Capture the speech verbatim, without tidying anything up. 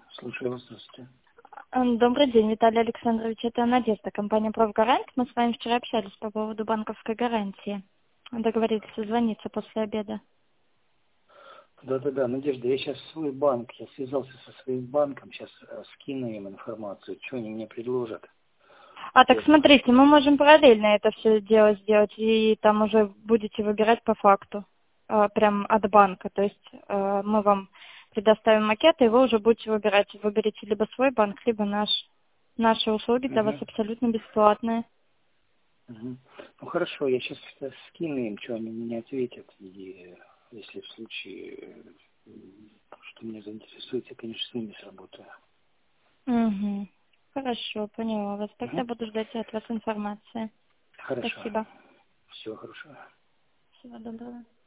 Слушаю вас, здравствуйте. М, Добрый день, Виталий Александрович. Это Надежда, компания «Профгарант». Мы с вами вчера общались по поводу банковской гарантии. Договорились созвониться после обеда. Да-да-да, Надежда, я сейчас в свой банк, я связался со своим банком, сейчас э, скину им информацию, что они мне предложат. А, так Я- смотрите, мы можем параллельно это все дело сделать, и там уже будете выбирать по факту, э, прям от банка. То есть э, мы вам предоставим макет, и вы уже будете выбирать. Выберите либо свой банк, либо наш. Наши услуги для вас Мгм, абсолютно бесплатные. мгм. Ну хорошо, я сейчас скину им, что они мне ответят, и э, если в случае, э, м, что меня заинтересует, я, конечно, с ними сработаю. Угу. Хорошо, поняла вас. Тогда Мгм. буду ждать от вас информации. Хорошо, Спасибо. всего хорошего. Всего доброго.